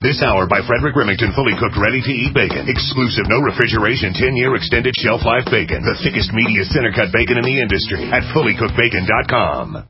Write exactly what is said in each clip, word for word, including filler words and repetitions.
This hour by Frederick Remington, fully cooked, ready-to-eat bacon. Exclusive, no refrigeration, ten-year extended shelf life bacon. The thickest, meatiest, center-cut bacon in the industry at fully cooked bacon dot com.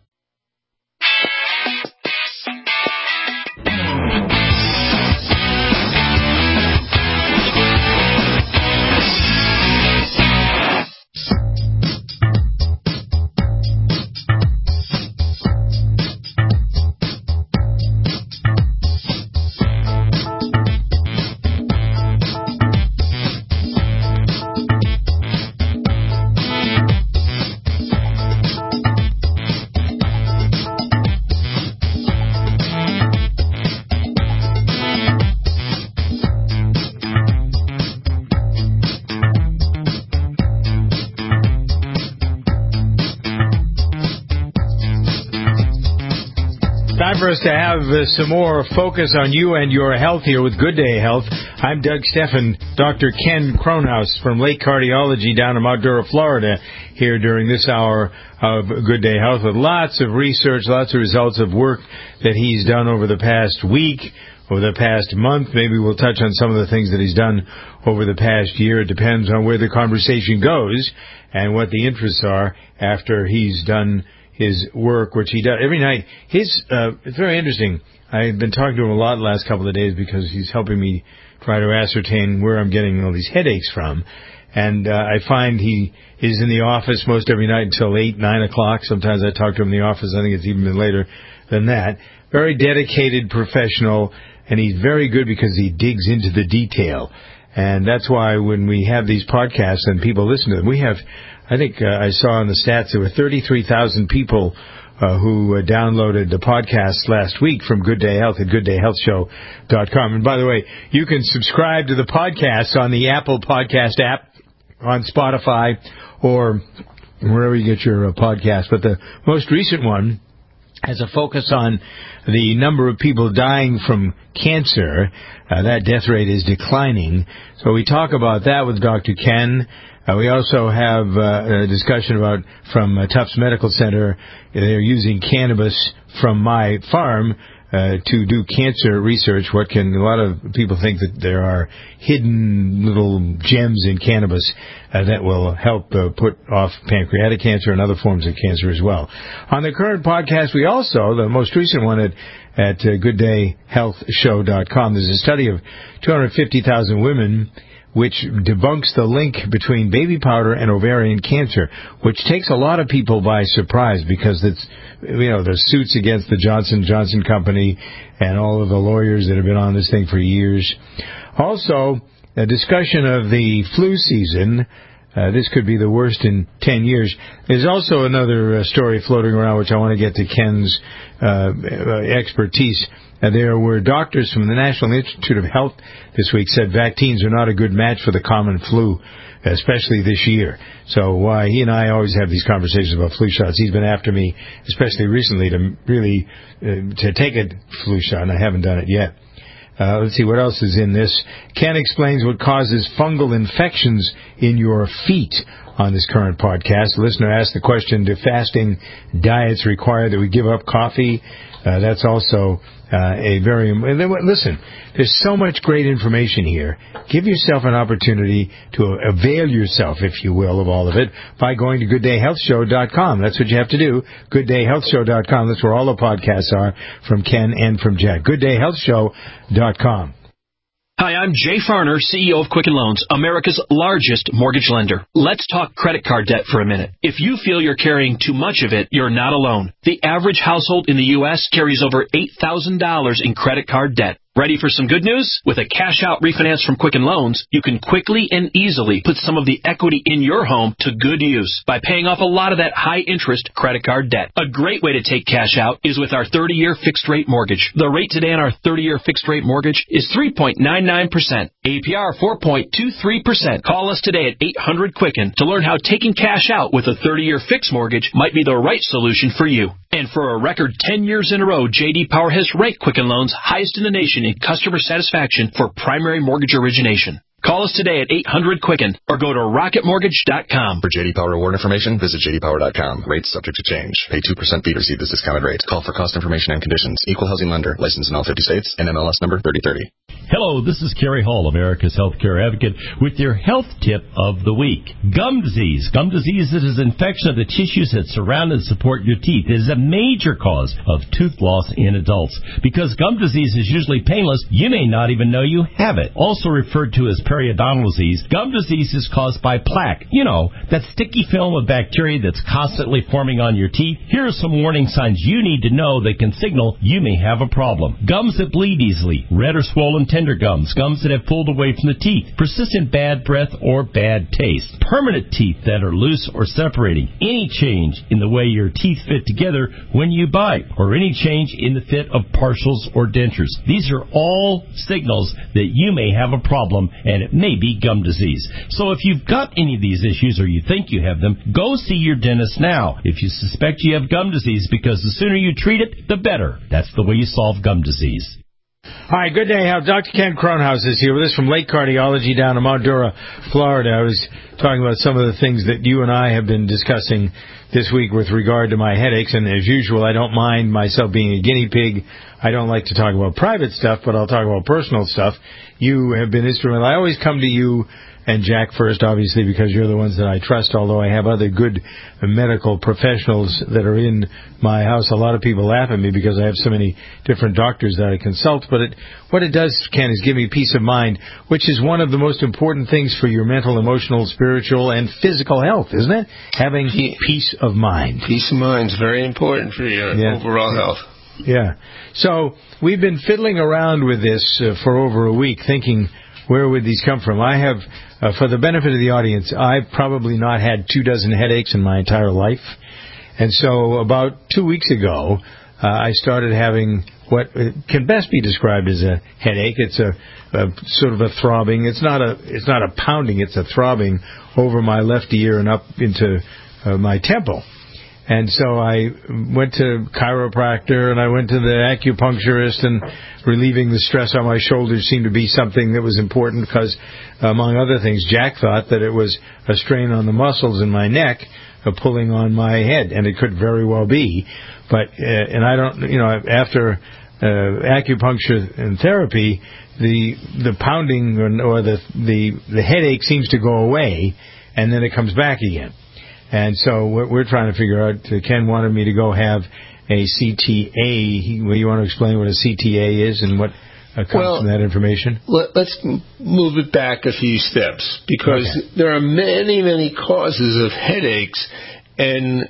Time for us to have uh, some more focus on you and your health here with Good Day Health. I'm Doug Steffen. Doctor Ken Kronhaus from Lake Cardiology down in Mount Dora, Florida, here during this hour of Good Day Health with lots of research, lots of results of work that he's done over the past week, over the past month. Maybe we'll touch on some of the things that he's done over the past year. It depends on where the conversation goes and what the interests are after he's done his work, which he does every night. His uh, it's very interesting. I've been talking to him a lot the last couple of days because he's helping me try to ascertain where I'm getting all these headaches from. And uh, I find he is in the office most every night until eight, nine o'clock. Sometimes I talk to him in the office. I think it's even been later than that. Very dedicated professional, and he's very good because he digs into the detail. And that's why when we have these podcasts and people listen to them, we have, I think uh, I saw in the stats there were thirty-three thousand people uh, who uh, downloaded the podcast last week from Good Day Health at good day health show dot com. And by the way, you can subscribe to the podcast on the Apple Podcast app, on Spotify, or wherever you get your uh, podcast. But the most recent one has a focus on the number of people dying from cancer. Uh, that death rate is declining. So we talk about that with Doctor Ken. Uh, we also have uh, a discussion about from uh, Tufts Medical Center. They're using cannabis from my farm uh, to do cancer research. What can a lot of people think that there are hidden little gems in cannabis uh, that will help uh, put off pancreatic cancer and other forms of cancer as well. On the current podcast, we also, the most recent one at at uh, good day health show dot com, there's a study of two hundred fifty thousand women which debunks the link between baby powder and ovarian cancer, which takes a lot of people by surprise because it's, you know, the suits against the Johnson and Johnson company and all of the lawyers that have been on this thing for years. Also, a discussion of the flu season. Uh, this could be the worst in ten years. There's also another uh, story floating around, which I want to get to Ken's uh, expertise. Uh, there were doctors from the National Institute of Health this week said vaccines are not a good match for the common flu, especially this year. So uh, he and I always have these conversations about flu shots. He's been after me, especially recently, to really uh, to take a flu shot, and I haven't done it yet. Uh, let's see what else is in this. Ken explains what causes fungal infections in your feet on this current podcast. The listener asked the question, do fasting diets require that we give up coffee? Uh, that's also uh, a very... And then, listen, there's so much great information here. Give yourself an opportunity to avail yourself, if you will, of all of it by going to good day health show dot com. That's what you have to do, good day health show dot com. That's where all the podcasts are from Ken and from Jack. good day health show dot com. Hi, I'm Jay Farner, C E O of Quicken Loans, America's largest mortgage lender. Let's talk credit card debt for a minute. If you feel you're carrying too much of it, you're not alone. The average household in the U S carries over eight thousand dollars in credit card debt. Ready for some good news? With a cash-out refinance from Quicken Loans, you can quickly and easily put some of the equity in your home to good use by paying off a lot of that high-interest credit card debt. A great way to take cash out is with our thirty-year fixed-rate mortgage. The rate today on our thirty-year fixed-rate mortgage is three point nine nine percent. A P R four point two three percent. Call us today at eight hundred Quicken to learn how taking cash out with a thirty-year fixed mortgage might be the right solution for you. And for a record ten years in a row, J D Power has ranked Quicken Loans highest in the nation in customer satisfaction for primary mortgage origination. Call us today at eight hundred Quicken or go to rocket mortgage dot com. For J D Power award information, visit j d power dot com. Rates subject to change. Pay two percent fee to receive this discounted rate. Call for cost information and conditions. Equal housing lender. Licensed in all fifty states. N M L S number thirty thirty. Hello, this is Kerry Hall, America's Healthcare Advocate, with your health tip of the week. Gum disease. Gum disease is an infection of the tissues that surround and support your teeth. It is a major cause of tooth loss in adults. Because gum disease is usually painless, you may not even know you have it. Also referred to as periodontal disease, gum disease is caused by plaque. You know, that sticky film of bacteria that's constantly forming on your teeth. Here are some warning signs you need to know that can signal you may have a problem. Gums that bleed easily, red or swollen tender gums, gums that have pulled away from the teeth, persistent bad breath or bad taste, permanent teeth that are loose or separating, any change in the way your teeth fit together when you bite, or any change in the fit of partials or dentures. These are all signals that you may have a problem, and it may be gum disease. So if you've got any of these issues or you think you have them, go see your dentist now if you suspect you have gum disease, because the sooner you treat it, the better. That's the way you solve gum disease. Hi, good day. Doctor Ken Kronhaus is here with us from Lake Cardiology down in Mount Dora, Florida. I was talking about some of the things that you and I have been discussing this week with regard to my headaches, and as usual, I don't mind myself being a guinea pig. I don't like to talk about private stuff, but I'll talk about personal stuff. You have been instrumental. I always come to you and Jack first, obviously, because you're the ones that I trust, although I have other good medical professionals that are in my house. A lot of people laugh at me because I have so many different doctors that I consult, but it, what it does, Ken, is give me peace of mind, which is one of the most important things for your mental, emotional, spiritual, and physical health, isn't it? Having peace of mind. Peace of mind is very important for your yeah. overall health. Yeah. So we've been fiddling around with this uh, for over a week, thinking, where would these come from? I have, uh, for the benefit of the audience, I've probably not had two dozen headaches in my entire life. And so about two weeks ago, uh, I started having what can best be described as a headache. It's a, a sort of a throbbing. It's not a, it's not a pounding. It's a throbbing over my left ear and up into uh, my temple. And so I went to chiropractor and I went to the acupuncturist, and relieving the stress on my shoulders seemed to be something that was important because, among other things, Jack thought that it was a strain on the muscles in my neck uh, pulling on my head, and it could very well be. But, uh, and I don't, you know, after uh, acupuncture and therapy, the the pounding or, or the, the the headache seems to go away, and then it comes back again. And so we're, we're trying to figure out, uh, Ken wanted me to go have a C T A. He, well, you want to explain what a C T A is and what uh, comes well, from that information? Let, let's move it back a few steps, because okay. there are many, many causes of headaches, and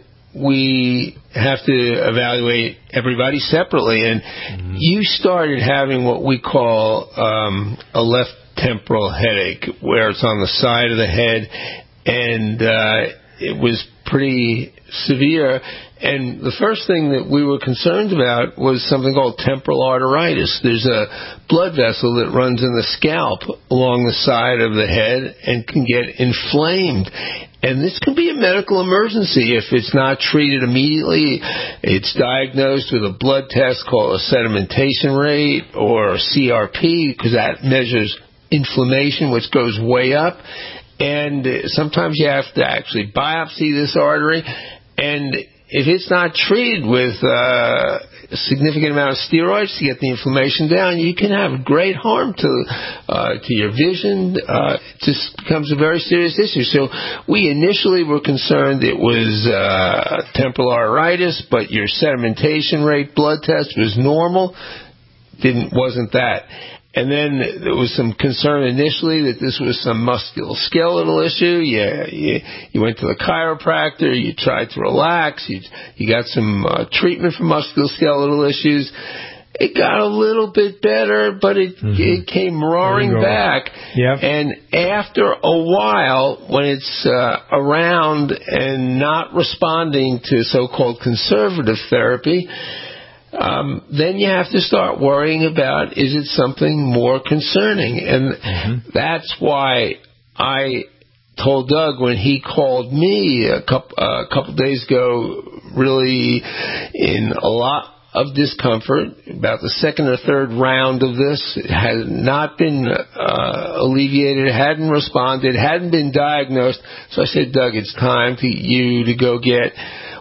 we have to evaluate everybody separately. And mm-hmm. you started having what we call um, a left temporal headache, where it's on the side of the head, and uh, it was pretty severe, and the first thing that we were concerned about was something called temporal arteritis. There's a blood vessel that runs in the scalp along the side of the head and can get inflamed. And this can be a medical emergency if it's not treated immediately. It's diagnosed with a blood test called a sedimentation rate, or C R P, because that measures inflammation, which goes way up. And sometimes you have to actually biopsy this artery, and if it's not treated with uh, a significant amount of steroids to get the inflammation down, you can have great harm to uh, to your vision. Uh, it just becomes a very serious issue. So we initially were concerned it was uh, temporal arteritis, but your sedimentation rate blood test was normal. Didn't wasn't that. And then there was some concern initially that this was some musculoskeletal issue. Yeah, you, you went to the chiropractor, you tried to relax, you, you got some uh, treatment for musculoskeletal issues. It got a little bit better, but it, mm-hmm. it came roaring back. Yep. And after a while, when it's uh, around and not responding to so-called conservative therapy, Um, then you have to start worrying about, is it something more concerning? And mm-hmm. that's why I told Doug when he called me a couple, uh, a couple days ago, really in a lot of discomfort, about the second or third round of this. It had not been uh, alleviated, hadn't responded, hadn't been diagnosed. So I said, Doug, it's time for you to go get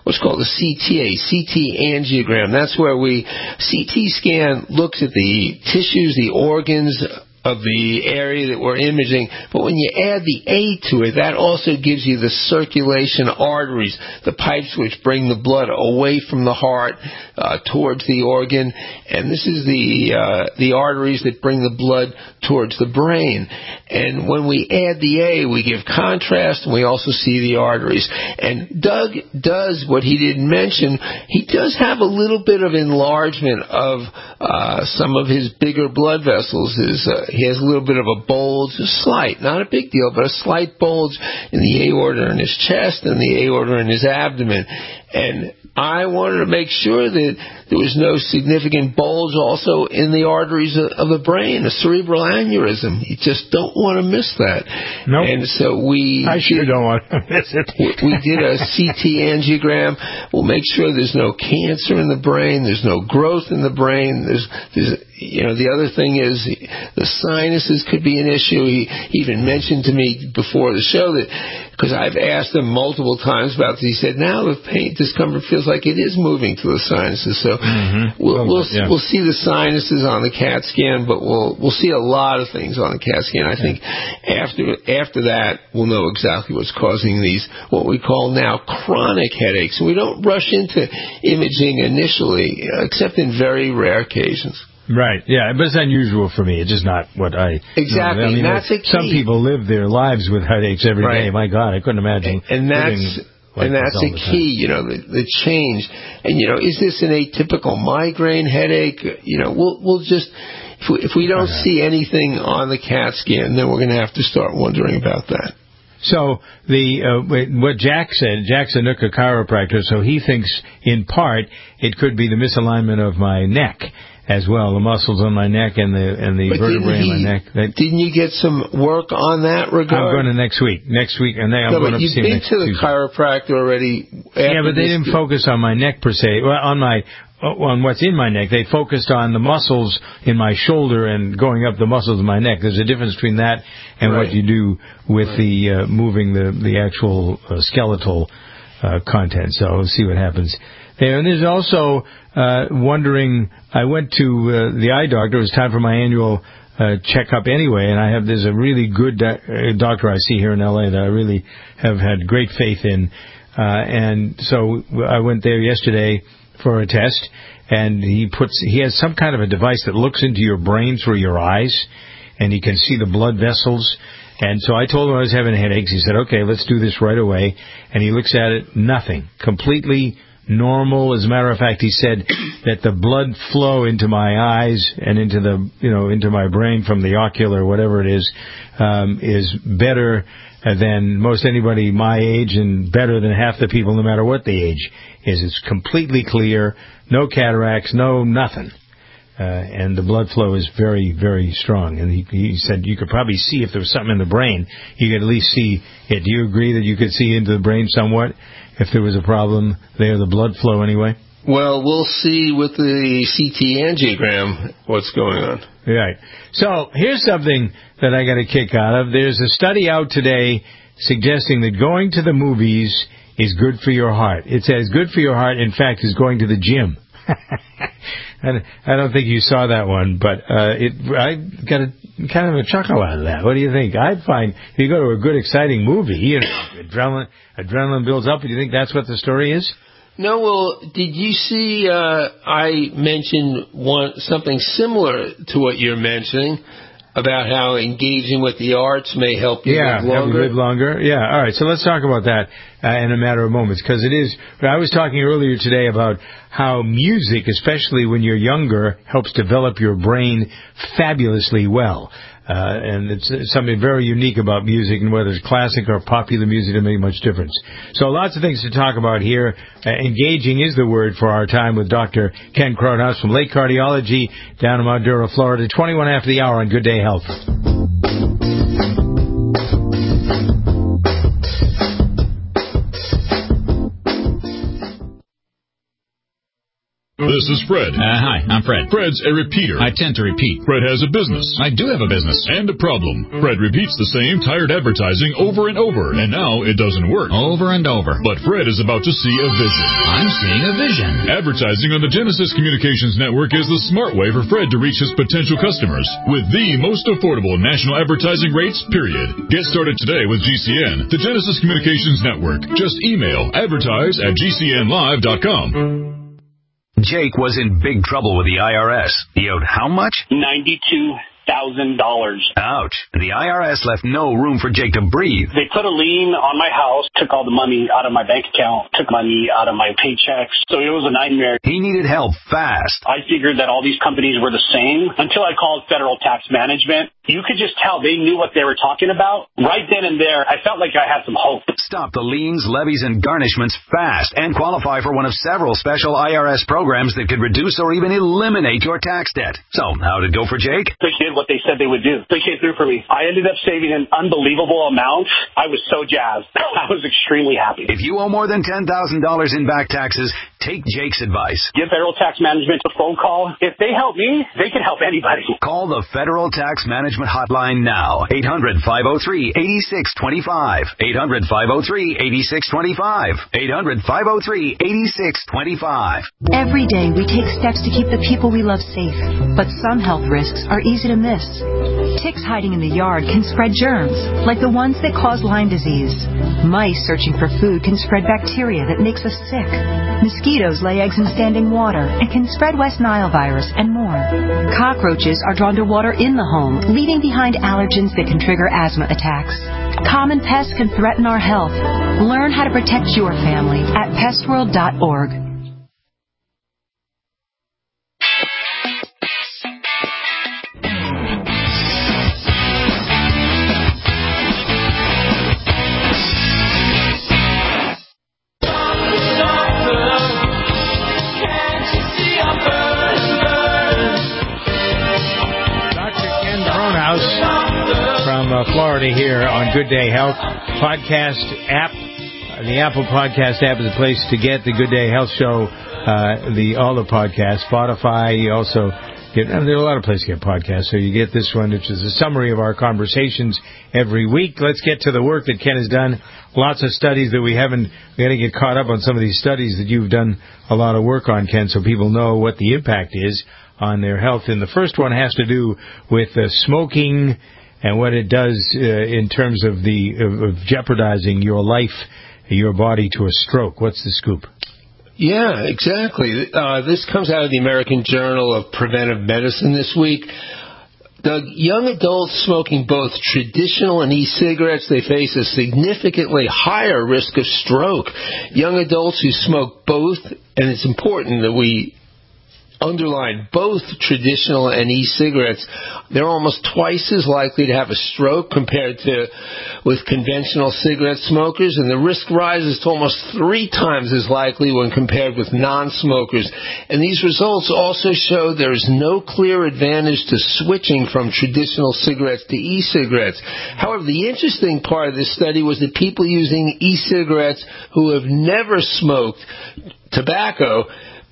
what's called a C T A, C T angiogram. That's where we, C T scan looks at the tissues, the organs of the area that we're imaging, but when you add the A to it, that also gives you the circulation arteries, the pipes which bring the blood away from the heart uh, towards the organ, and this is the uh, the arteries that bring the blood towards the brain. And when we add the A, we give contrast, and we also see the arteries. And Doug does what he didn't mention. He does have a little bit of enlargement of uh, some of his bigger blood vessels. His, uh, he has a little bit of a bulge, a slight, not a big deal, but a slight bulge in the aorta in his chest and the aorta in his abdomen. And I wanted to make sure that there was no significant bulge also in the arteries of the brain, a cerebral aneurysm. You just don't want to miss that. Nope. And so we... I sure did, don't want to miss it. we did a C T angiogram. We'll make sure there's no cancer in the brain. There's no growth in the brain. There's, there's you know, the other thing is the sinuses could be an issue. He even mentioned to me before the show that, because I've asked him multiple times about this, he said, now the pain, discomfort feels like it is moving to the sinuses. So mm-hmm. we'll, we'll, yeah. we'll see the sinuses on the CAT scan, but we'll, we'll see a lot of things on the CAT scan. I think after, after that, we'll know exactly what's causing these, what we call now chronic headaches. We don't rush into imaging initially, except in very rare occasions. Right, yeah, but it's unusual for me. It's just not what I... Exactly, I mean, that's a key. Some people live their lives with headaches every right. day. My God, I couldn't imagine. And, and that's... Like and that's a key, you know, the, the change. And, you know, is this an atypical migraine headache? You know, we'll we'll just, if we, if we don't uh-huh. see anything on the CAT scan, then we're going to have to start wondering about that. So the uh, what Jack said, Jack's a Nooka chiropractor, so he thinks in part it could be the misalignment of my neck as well, the muscles on my neck and the and the but vertebrae in my neck. That, didn't you get some work on that regard? I'm going to next week. Next week, and then I'm no, going but to you've see been next to the Tuesday. chiropractor already. Yeah, but they didn't focus on my neck per se. Well, on my on what's in my neck. They focused on the muscles in my shoulder and going up the muscles of my neck. There's a difference between that and right. what you do with right. the uh, moving the the actual uh, skeletal uh, content. So we'll see what happens there. And there's also uh, wondering. I went to uh, the eye doctor. It was time for my annual uh, checkup anyway, and I have there's a really good do- uh, doctor I see here in L A that I really have had great faith in. Uh, and so I went there yesterday for a test, and he puts he has some kind of a device that looks into your brain through your eyes, and he can see the blood vessels. And so I told him I was having headaches. He said, okay, let's do this right away. And he looks at it, nothing. Completely normal. As a matter of fact, he said that the blood flow into my eyes and into the, you know, into my brain from the ocular, whatever it is, um, is better than most anybody my age and better than half the people, no matter what the age is. It's completely clear, no cataracts, no nothing. Uh, and the blood flow is very, very strong. And he, he said you could probably see if there was something in the brain. You could at least see it. Do you agree that you could see into the brain somewhat if there was a problem there, the blood flow anyway? Well, we'll see with the C T angiogram what's going on. Right. So here's something that I got a kick out of. There's a study out today suggesting that going to the movies is good for your heart. It says good for your heart, in fact, is going to the gym. And I don't think you saw that one, but uh, it I got a kind of a chuckle out of that. What do you think? I'd find if you go to a good, exciting movie, you know, adrenaline, adrenaline builds up. Do you think that's what the story is? No, well, did you see uh, I mentioned one something similar to what you're mentioning about how engaging with the arts may help you yeah, live longer? Help you live longer? Yeah, all right. So let's talk about that uh, in a matter of moments, because it is, I was talking earlier today about how music, especially when you're younger, helps develop your brain fabulously well. Uh, and it's, it's something very unique about music, and whether it's classic or popular music, doesn't make much difference. So lots of things to talk about here. Uh, engaging is the word for our time with Doctor Ken Cronhaus from Lake Cardiology down in Mount Dura, Florida. twenty-one after the hour on Good Day Health. This is Fred. Uh, hi, I'm Fred. Fred's a repeater. I tend to repeat. Fred has a business. I do have a business. And a problem. Fred repeats the same tired advertising over and over, and now it doesn't work. Over and over. But Fred is about to see a vision. I'm seeing a vision. Advertising on the Genesis Communications Network is the smart way for Fred to reach his potential customers with the most affordable national advertising rates, period. Get started today with G C N, the Genesis Communications Network. Just email advertise at g c n live dot com. Jake was in big trouble with the I R S. He owed how much? ninety-two thousand dollars. Ouch. The I R S left no room for Jake to breathe. They put a lien on my house, took all the money out of my bank account, took money out of my paychecks. So it was a nightmare. He needed help fast. I figured that all these companies were the same until I called Federal Tax Management. You could just tell they knew what they were talking about. Right then and there, I felt like I had some hope. Stop the liens, levies, and garnishments fast and qualify for one of several special I R S programs that could reduce or even eliminate your tax debt. So, how did it go for Jake? They did what they said they would do. They came through for me. I ended up saving an unbelievable amount. I was so jazzed. I was extremely happy. If you owe more than ten thousand dollars in back taxes, take Jake's advice. Give Federal Tax Management a phone call. If they help me, they can help anybody. Call the Federal Tax Management Hotline now. eight hundred, five oh three, eight six two five. eight hundred, five oh three, eight six two five. eight hundred, five oh three, eight six two five. Every day we take steps to keep the people we love safe, but some health risks are easy to miss. Ticks hiding in the yard can spread germs, like the ones that cause Lyme disease. Mice searching for food can spread bacteria that makes us sick. Mosquitoes lay eggs in standing water and can spread West Nile virus and more. Cockroaches are drawn to water in the home, leaving behind allergens that can trigger asthma attacks. Common pests can threaten our health. Learn how to protect your family at pest world dot org. Florida here on Good Day Health podcast app. The Apple Podcast app is a place to get the Good Day Health Show, uh, the all the podcasts. Spotify, you also get, I mean, there are a lot of places to get podcasts, so you get this one, which is a summary of our conversations every week. Let's get to the work that Ken has done. Lots of studies that we haven't, we got to get caught up on some of these studies that you've done a lot of work on, Ken, so people know what the impact is on their health. And the first one has to do with uh, smoking and what it does uh, in terms of the of, of jeopardizing your life, your body to a stroke. What's the scoop? Yeah, exactly. Uh, this comes out of the American Journal of Preventive Medicine this week. The young adults smoking both traditional and e-cigarettes, they face a significantly higher risk of stroke. Young adults who smoke both, and it's important that we underline both traditional and e-cigarettes, they're almost twice as likely to have a stroke compared to with conventional cigarette smokers, and the risk rises to almost three times as likely when compared with non-smokers. And these results also show there is no clear advantage to switching from traditional cigarettes to e-cigarettes. However, the interesting part of this study was that people using e-cigarettes who have never smoked tobacco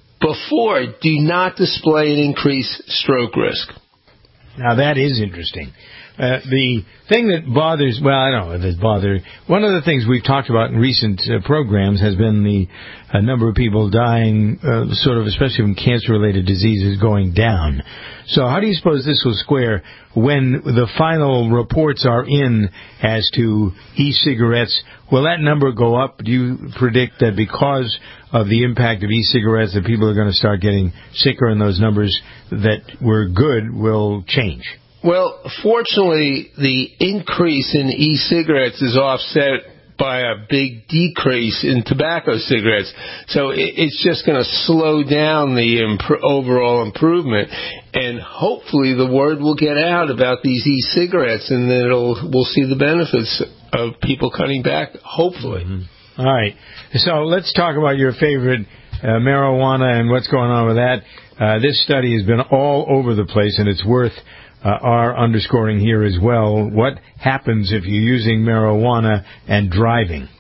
before do not display an increased stroke risk. Now, that is interesting. Uh, the thing that bothers, well, I don't know if it's bothering. One of the things we've talked about in recent uh, programs has been the uh, number of people dying, uh, sort of, especially from cancer-related diseases, going down. So how do you suppose this will square when the final reports are in as to e-cigarettes? Will that number go up? Do you predict that because of the impact of e-cigarettes that people are going to start getting sicker and those numbers that were good will change? Well, fortunately, the increase in e-cigarettes is offset by a big decrease in tobacco cigarettes. So it's just going to slow down the imp- overall improvement. And hopefully the word will get out about these e-cigarettes, and then it'll, we'll see the benefits of people cutting back, hopefully. Mm-hmm. All right. So let's talk about your favorite uh, marijuana and what's going on with that. Uh, this study has been all over the place, and it's worth Uh, are underscoring here as well. What happens if you're using marijuana and driving?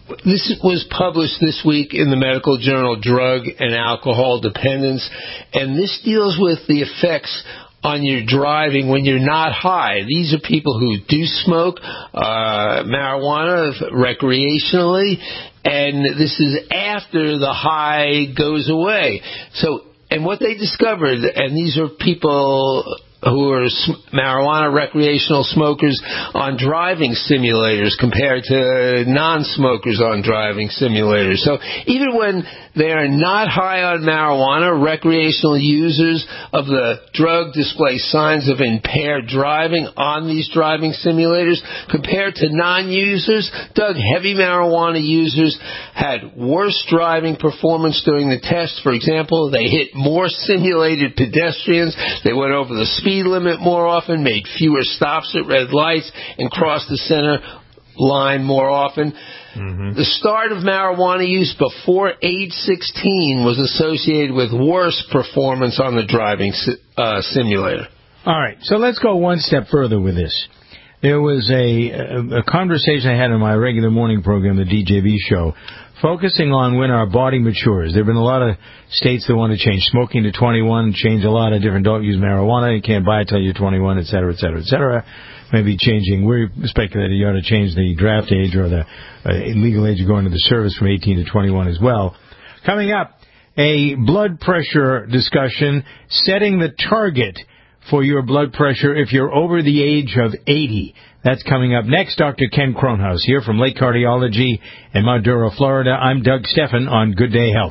this was published this week in the medical journal Drug and Alcohol Dependence, and this deals with the effects on your driving when you're not high. These are people who do smoke uh, marijuana recreationally, and this is after the high goes away. So, and what they discovered, and these are people who are marijuana recreational smokers on driving simulators compared to non-smokers on driving simulators. So even when they are not high on marijuana, recreational users of the drug display signs of impaired driving on these driving simulators compared to non-users. Doug, heavy marijuana users had worse driving performance during the test. For example, they hit more simulated pedestrians. They went over the speed speed limit more often, made fewer stops at red lights, and crossed the center line more often. Mm-hmm. The start of marijuana use before age sixteen was associated with worse performance on the driving uh, simulator. All right, so let's go one step further with this. There was a, a, a conversation I had on my regular morning program, the D J V show, focusing on when our body matures. There have been a lot of states that want to change smoking to twenty-one, change a lot of different, don't use marijuana, you can't buy it until you're twenty-one, et cetera, et cetera, et cetera. Maybe changing, we're speculating you ought to change the draft age or the uh, legal age of going to the service from eighteen to twenty-one as well. Coming up, a blood pressure discussion, setting the target for your blood pressure if you're over the age of eighty. That's coming up next. Doctor Ken Kronhaus here from Lake Cardiology in Maduro, Florida. I'm Doug Steffen on Good Day Health.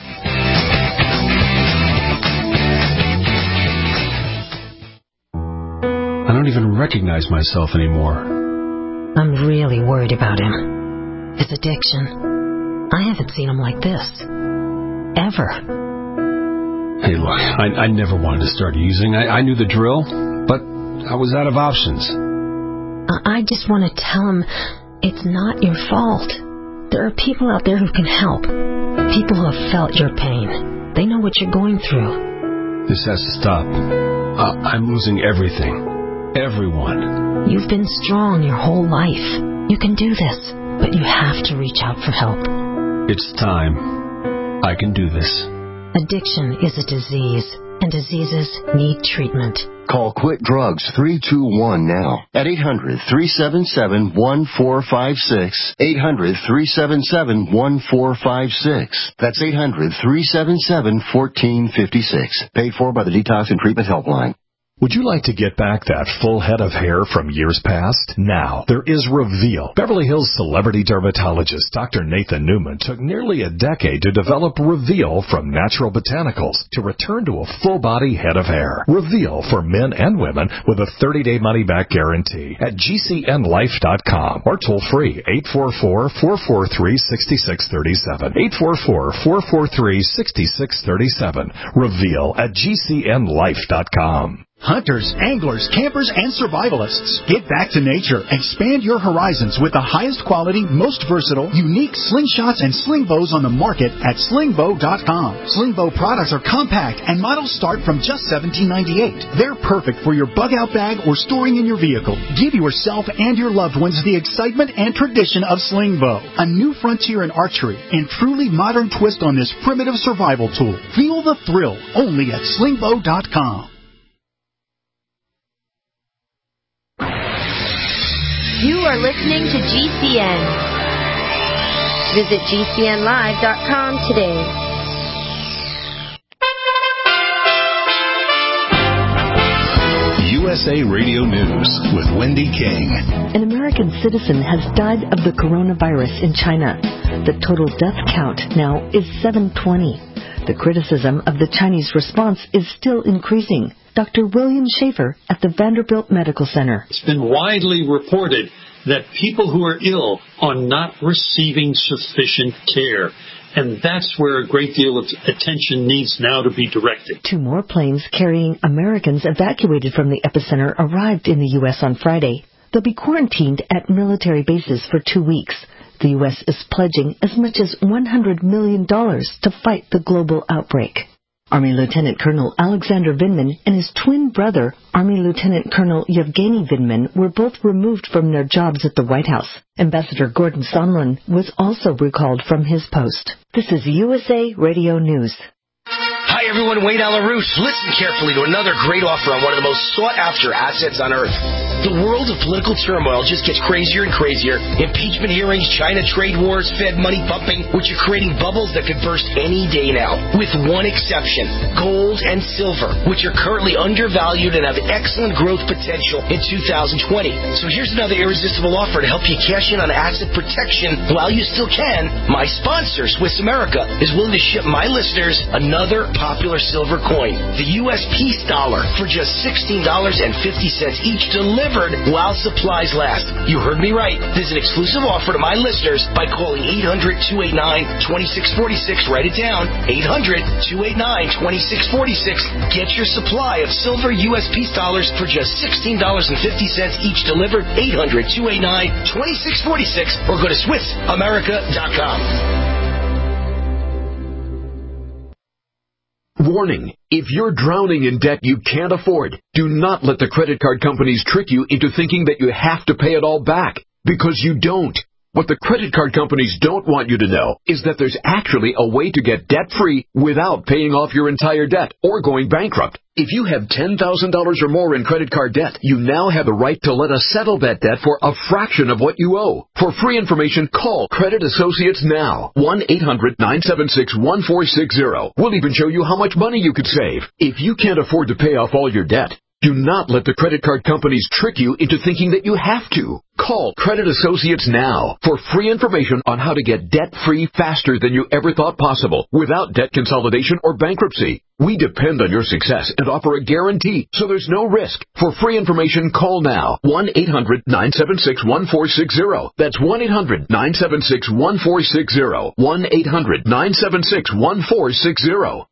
I don't even recognize myself anymore. I'm really worried about him. His addiction. I haven't seen him like this. Ever. Hey, look, I, I never wanted to start using. I, I knew the drill, but I was out of options. I just want to tell him it's not your fault. There are people out there who can help. People who have felt your pain. They know what you're going through. This has to stop. Uh, I'm losing everything. Everyone. You've been strong your whole life. You can do this, but you have to reach out for help. It's time. I can do this. Addiction is a disease, and diseases need treatment. Call Quit Drugs three two one now at eight hundred, three seven seven, one four five six. eight hundred, three seven seven, one four five six. That's eight hundred, three seven seven, one four five six. Paid for by the Detox and Treatment Helpline. Would you like to get back that full head of hair from years past? Now, there is Reveal. Beverly Hills celebrity dermatologist Doctor Nathan Newman took nearly a decade to develop Reveal from natural botanicals to return to a full-body head of hair. Reveal for men and women with a thirty-day money-back guarantee at G C N life dot com or toll-free eight four four, four four three, six six three seven. eight four four, four four three, six six three seven. Reveal at G C N life dot com. Hunters, anglers, campers, and survivalists. Get back to nature. Expand your horizons with the highest quality, most versatile, unique slingshots and sling bows on the market at sling bow dot com. Sling bow products are compact and models start from just seventeen ninety-eight. They're perfect for your bug out bag or storing in your vehicle. Give yourself and your loved ones the excitement and tradition of sling bow. A new frontier in archery and truly modern twist on this primitive survival tool. Feel the thrill only at sling bow dot com. You are listening to G C N. Visit G C N live dot com today. U S A Radio News with Wendy King. An American citizen has died of the coronavirus in China. The total death count now is seven twenty. The criticism of the Chinese response is still increasing. Doctor William Schaefer at the Vanderbilt Medical Center. It's been widely reported that people who are ill are not receiving sufficient care. And that's where a great deal of attention needs now to be directed. Two more planes carrying Americans evacuated from the epicenter arrived in the U S on Friday. They'll be quarantined at military bases for two weeks. The U S is pledging as much as one hundred million dollars to fight the global outbreak. Army Lieutenant Colonel Alexander Vindman and his twin brother, Army Lieutenant Colonel Yevgeny Vindman, were both removed from their jobs at the White House. Ambassador Gordon Sondland was also recalled from his post. This is U S A Radio News. Hi everyone, Wayne Alarouche. Listen carefully to another great offer on one of the most sought-after assets on earth. The world of political turmoil just gets crazier and crazier. Impeachment hearings, China trade wars, Fed money pumping, which are creating bubbles that could burst any day now. With one exception, gold and silver, which are currently undervalued and have excellent growth potential in two thousand twenty. So here's another irresistible offer to help you cash in on asset protection while you still can. My sponsor, Swiss America, is willing to ship my listeners another popular silver coin, the U S Peace Dollar, for just sixteen dollars and fifty cents each, delivered while supplies last. You heard me right. There's an exclusive offer to my listeners by calling eight hundred, two eight nine, two six four six. Write it down, eight hundred, two eight nine, two six four six. Get your supply of silver U S Peace Dollars for just sixteen dollars and fifty cents each, delivered, eight hundred, two eight nine, two six four six, or go to Swiss America dot com. Warning, if you're drowning in debt you can't afford, do not let the credit card companies trick you into thinking that you have to pay it all back, because you don't. What the credit card companies don't want you to know is that there's actually a way to get debt-free without paying off your entire debt or going bankrupt. If you have ten thousand dollars or more in credit card debt, you now have the right to let us settle that debt for a fraction of what you owe. For free information, call Credit Associates now. one eight hundred, nine seven six, one four six zero. We'll even show you how much money you could save. If you can't afford to pay off all your debt, do not let the credit card companies trick you into thinking that you have to. Call Credit Associates now for free information on how to get debt-free faster than you ever thought possible without debt consolidation or bankruptcy. We depend on your success and offer a guarantee, so there's no risk. For free information, call now. one eight hundred, nine seven six, one four six zero. That's one eight hundred, nine seven six, one four six zero. one eight hundred, nine seven six, one four six zero.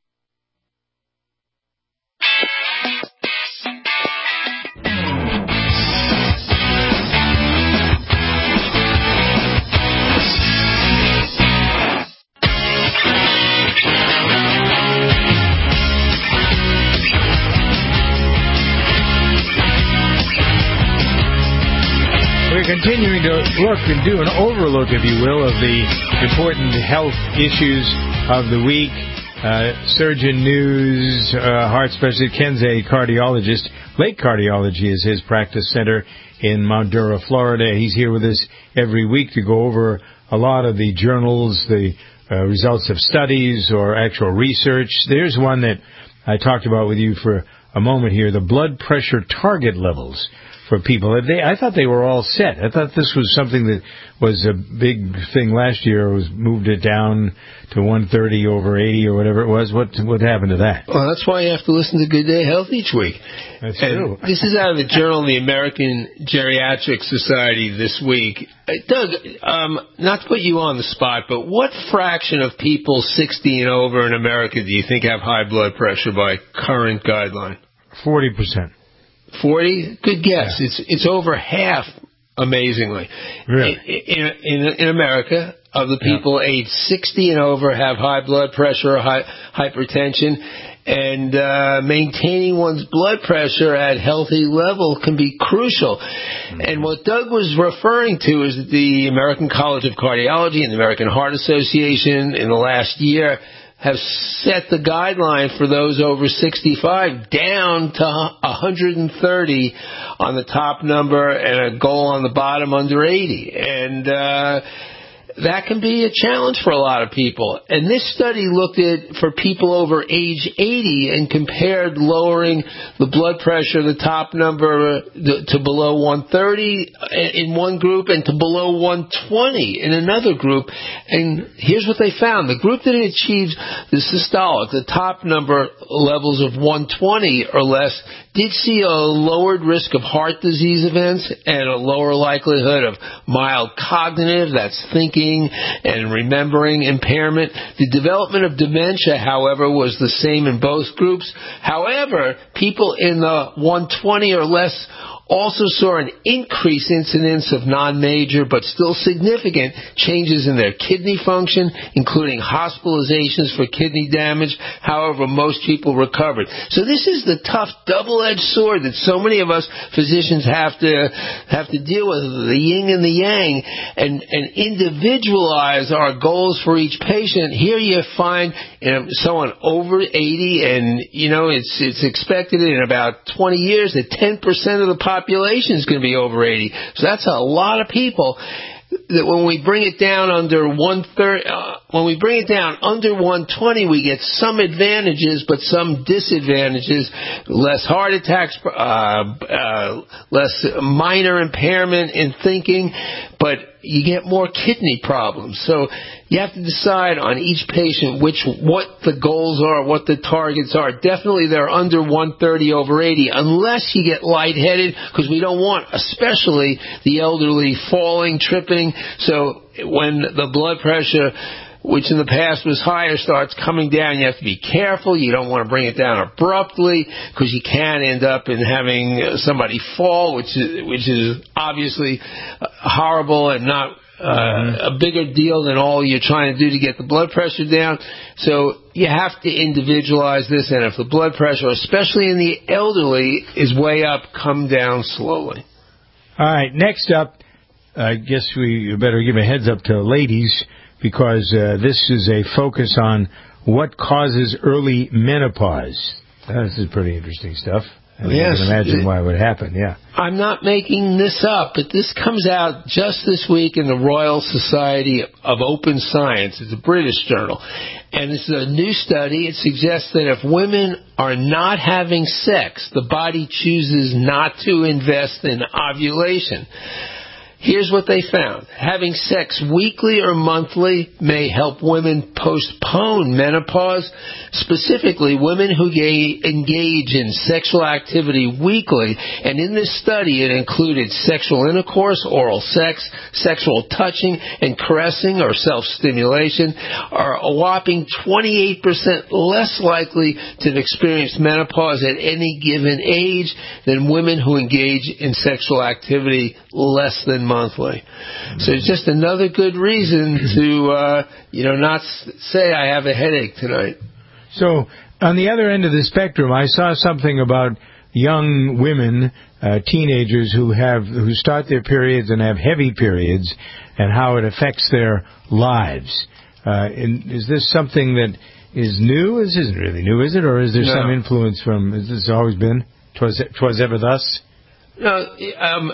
Continuing to look and do an overlook, if you will, of the important health issues of the week. Uh, Surgeon News, uh, heart specialist, Ken's a cardiologist. Lake Cardiology is his practice center in Mount Dora, Florida. He's here with us every week to go over a lot of the journals, the uh, results of studies or actual research. There's one that I talked about with you for a moment here, the blood pressure target levels for people. They, I thought they were all set. I thought this was something that was a big thing last year. It was moved it down to one thirty over eighty or whatever it was. What what happened to that? Well, that's why you have to listen to Good Day Health each week. That's and true. This is out of the Journal of the American Geriatric Society this week. Uh, Doug, um, not to put you on the spot, but what fraction of people sixty and over in America do you think have high blood pressure by current guideline? Forty percent. Forty? Good guess. Yeah. It's it's over half, amazingly. Really? In, in, in America, of the people yeah. aged sixty and over have high blood pressure or high, hypertension, and uh, maintaining one's blood pressure at healthy level can be crucial. Mm-hmm. And what Doug was referring to is that the American College of Cardiology and the American Heart Association in the last year have set the guideline for those over sixty-five down to one hundred thirty on the top number and a goal on the bottom under eighty. And uh that can be a challenge for a lot of people. And this study looked at for people over age eighty and compared lowering the blood pressure, the top number, to below one thirty in one group and to below one twenty in another group. And here's what they found. The group that achieved the systolic, the top number levels of one twenty or less, did see a lowered risk of heart disease events and a lower likelihood of mild cognitive, that's thinking and remembering impairment. The development of dementia, however, was the same in both groups. However, people in the one twenty or less also saw an increased incidence of non-major but still significant changes in their kidney function, including hospitalizations for kidney damage. However, most people recovered. So this is the tough double-edged sword that so many of us physicians have to have to deal with, the yin and the yang, and, and individualize our goals for each patient. Here you find, you know, someone over eighty, and you know it's it's expected in about twenty years that ten percent of the population is going to be over eighty. So that's a lot of people. That when we bring it down under one third, uh, when we bring it down under one twenty, we get some advantages, but some disadvantages. Less heart attacks, uh, uh, less minor impairment in thinking, but you get more kidney problems. So you have to decide on each patient which what the goals are, what the targets are. Definitely they're under one thirty over eighty, unless you get lightheaded, because we don't want, especially the elderly, falling, tripping. So when the blood pressure, which in the past was higher, starts coming down, you have to be careful. You don't want to bring it down abruptly, because you can end up in having somebody fall, which is, which is obviously horrible and not uh, a bigger deal than all you're trying to do to get the blood pressure down. So you have to individualize this, and if the blood pressure, especially in the elderly, is way up, come down slowly. All right, next up, I guess we better give a heads up to ladies, because uh, this is a focus on what causes early menopause. Uh, this is pretty interesting stuff. And yes. You can imagine why it would happen, yeah. I'm not making this up, but this comes out just this week in the Royal Society of Open Science. It's a British journal. And this is a new study. It suggests that if women are not having sex, the body chooses not to invest in ovulation. Here's what they found. Having sex weekly or monthly may help women postpone menopause. Specifically, women who engage in sexual activity weekly, and in this study it included sexual intercourse, oral sex, sexual touching, and caressing or self-stimulation, are a whopping twenty-eight percent less likely to have experienced menopause at any given age than women who engage in sexual activity less than monthly. So it's just another good reason to, uh, you know, not say I have a headache tonight. So on the other end of the spectrum, I saw something about young women, uh, teenagers who have who start their periods and have heavy periods, and how it affects their lives. Uh, and is this something that is new? This isn't really new, is it? Or is there No. some influence from? Has this always been? Twas, twas ever thus? No. Um,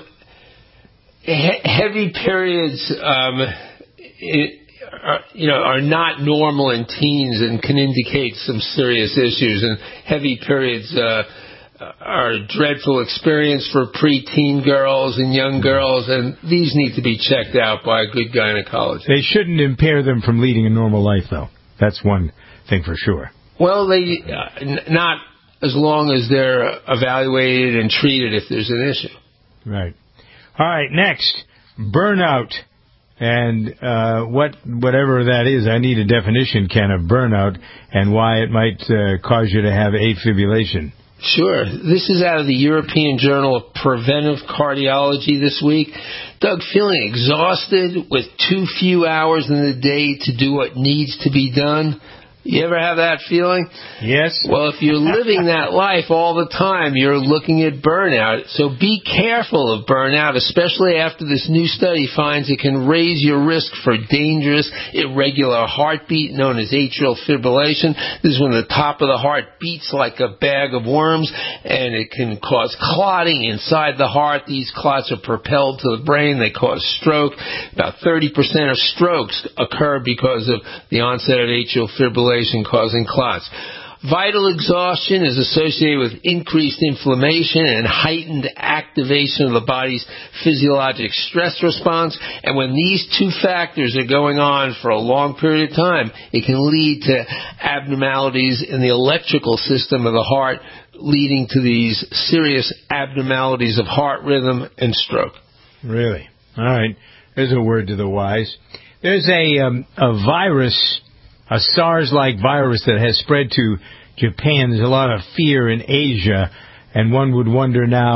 he- heavy periods, um, it, are, you know, are not normal in teens and can indicate some serious issues. And heavy periods uh, are a dreadful experience for preteen girls and young girls, and these need to be checked out by a good gynecologist. They shouldn't impair them from leading a normal life, though. That's one thing for sure. Well, they uh, n- not as long as they're evaluated and treated if there's an issue. Right. All right, next, burnout. And uh, what whatever that is, I need a definition, Ken, of burnout and why it might uh, cause you to have afibrillation. Sure. This is out of the European Journal of Preventive Cardiology this week. Doug, feeling exhausted with too few hours in the day to do what needs to be done? You ever have that feeling? Yes. Well, if you're living that life all the time, you're looking at burnout. So be careful of burnout, especially after this new study finds it can raise your risk for dangerous irregular heartbeat known as atrial fibrillation. This is when the top of the heart beats like a bag of worms, and it can cause clotting inside the heart. These clots are propelled to the brain. They cause stroke. About thirty percent of strokes occur because of the onset of atrial fibrillation causing clots. Vital exhaustion is associated with increased inflammation and heightened activation of the body's physiologic stress response. And when these two factors are going on for a long period of time, it can lead to abnormalities in the electrical system of the heart, leading to these serious abnormalities of heart rhythm and stroke. Really? All right. There's a word to the wise. There's a um, a virus, a SARS-like virus that has spread to Japan. There's a lot of fear in Asia, and one would wonder now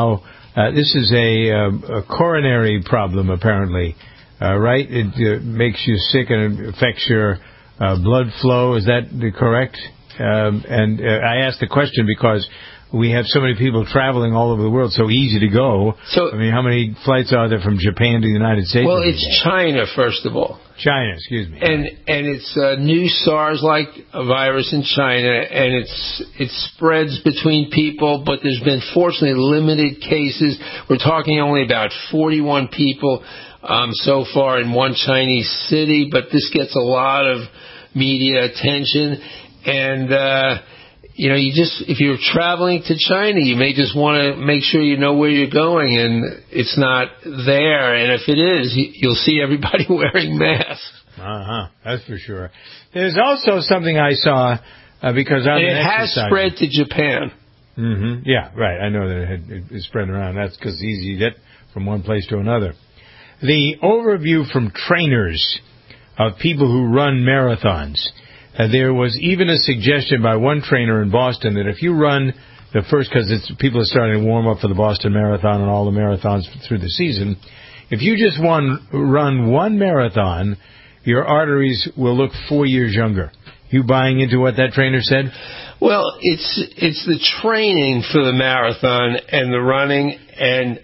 Uh, this is a, uh, a coronary problem, apparently, uh, right? It uh, makes you sick and it affects your uh, blood flow. Is that correct? Um, and uh, I asked the question because we have so many people traveling all over the world, so easy to go. So, I mean, how many flights are there from Japan to the United States? Well, it's China, first of all. China, excuse me. And and it's a new SARS-like virus in China, and it's it spreads between people, but there's been, fortunately, limited cases. We're talking only about forty-one people um, so far in one Chinese city, but this gets a lot of media attention. And, uh, you know, you just, if you're traveling to China, you may just want to make sure you know where you're going and it's not there. And if it is, you'll see everybody wearing masks. Uh-huh. That's for sure. There's also something I saw, uh, because I'm and it has spread to Japan. Mm-hmm. Yeah, right. I know that it, had, it, it spread around. That's because it's easy to get from one place to another. The overview from trainers of people who run marathons. Uh, there was even a suggestion by one trainer in Boston that if you run the first, because it's people are starting to warm up for the Boston Marathon and all the marathons through the season, if you just one, run one marathon, your arteries will look four years younger. You buying into what that trainer said? Well, it's it's the training for the marathon and the running, and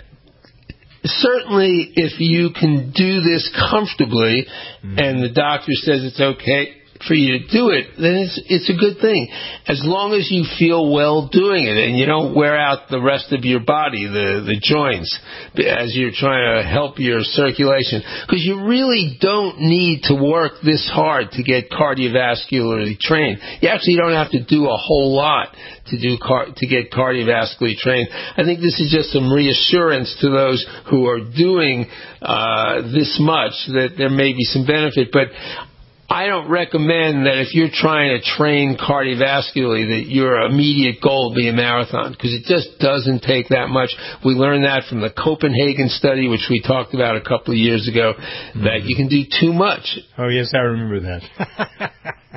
certainly if you can do this comfortably, mm-hmm. and the doctor says it's okay for you to do it, then it's it's a good thing, as long as you feel well doing it and you don't wear out the rest of your body, the the joints, as you're trying to help your circulation. Because you really don't need to work this hard to get cardiovascularly trained. You actually don't have to do a whole lot to do car- to get cardiovascularly trained. I think this is just some reassurance to those who are doing uh, this much that there may be some benefit, but I don't recommend that if you're trying to train cardiovascularly that your immediate goal be a marathon, because it just doesn't take that much. We learned that from the Copenhagen study, which we talked about a couple of years ago, mm-hmm. that you can do too much. Oh, yes, I remember that.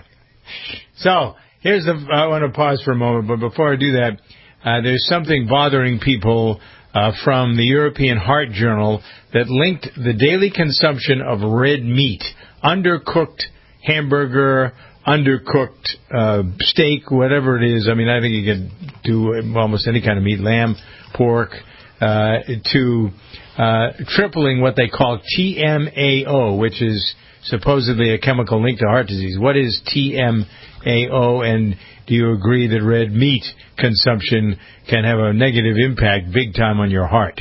So, here's the, I want to pause for a moment, but before I do that, uh, there's something bothering people uh, from the European Heart Journal that linked the daily consumption of red meat, undercooked hamburger, undercooked uh, steak, whatever it is. I mean, I think you can do almost any kind of meat, lamb, pork, uh, to uh, tripling what they call T M A O, which is supposedly a chemical linked to heart disease. What is T M A O, and do you agree that red meat consumption can have a negative impact big time on your heart?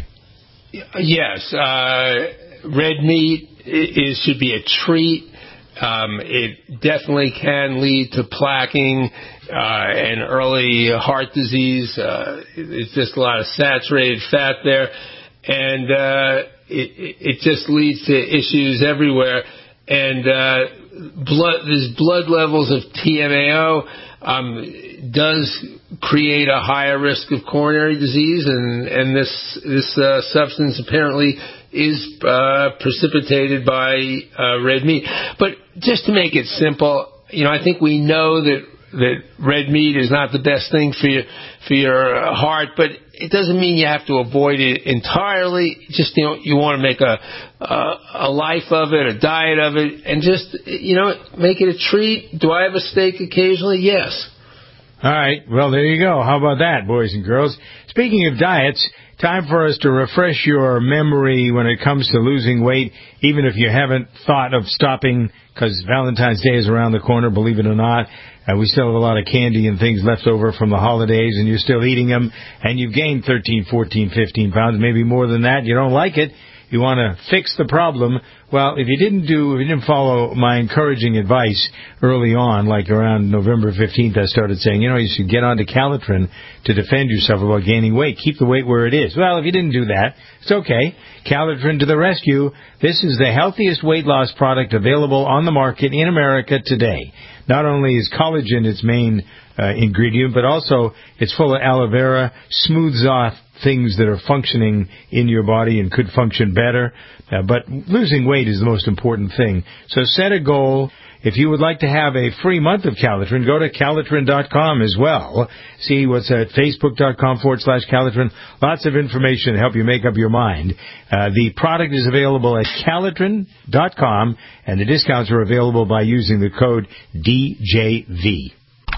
Yes. Uh, red meat is, should be a treat. Um, it definitely can lead to plaquing uh, and early heart disease. Uh, it's just a lot of saturated fat there, and uh, it, it just leads to issues everywhere. And uh, blood, these blood levels of T M A O um, does create a higher risk of coronary disease, and and this this uh, substance apparently is uh, precipitated by uh, red meat. But just to make it simple, you know, I think we know that that red meat is not the best thing for your for your heart, but it doesn't mean you have to avoid it entirely. Just, you know, you want to make a a, a life of it, a diet of it, and just, you know, make it a treat. Do I have a steak occasionally? Yes. All right. Well, there you go. How about that, boys and girls? Speaking of diets, time for us to refresh your memory when it comes to losing weight, even if you haven't thought of stopping, because Valentine's Day is around the corner, believe it or not. Uh, we still have a lot of candy and things left over from the holidays, and you're still eating them, and you've gained thirteen, fourteen, fifteen pounds, maybe more than that. You don't like it. You want to fix the problem. Well, if you didn't do, if you didn't follow my encouraging advice early on, like around November fifteenth, I started saying, you know, you should get onto Calitrin to defend yourself about gaining weight. Keep the weight where it is. Well, if you didn't do that, it's okay. Calitrin to the rescue. This is the healthiest weight loss product available on the market in America today. Not only is collagen its main uh, ingredient, but also it's full of aloe vera, smooths off things that are functioning in your body and could function better. Uh, but losing weight is the most important thing. So set a goal. If you would like to have a free month of Calitrin, go to Calitrin dot com as well. See what's at Facebook.com forward slash Calitrin. Lots of information to help you make up your mind. Uh, the product is available at Calitrin dot com, and the discounts are available by using the code D J V.